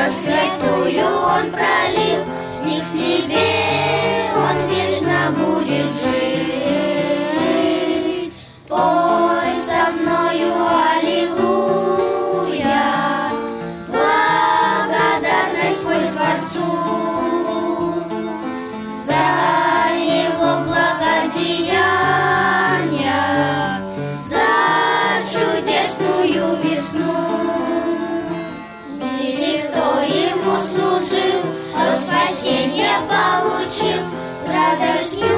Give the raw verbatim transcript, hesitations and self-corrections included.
кровь святую Он пролил, и к тебе Он вечно будет жить. Пой со мною аллилуйя, благодарность пой Творцу за Его благодеяния, за чудесную весну. Или кто Ему служил, то спасение получил с радостью.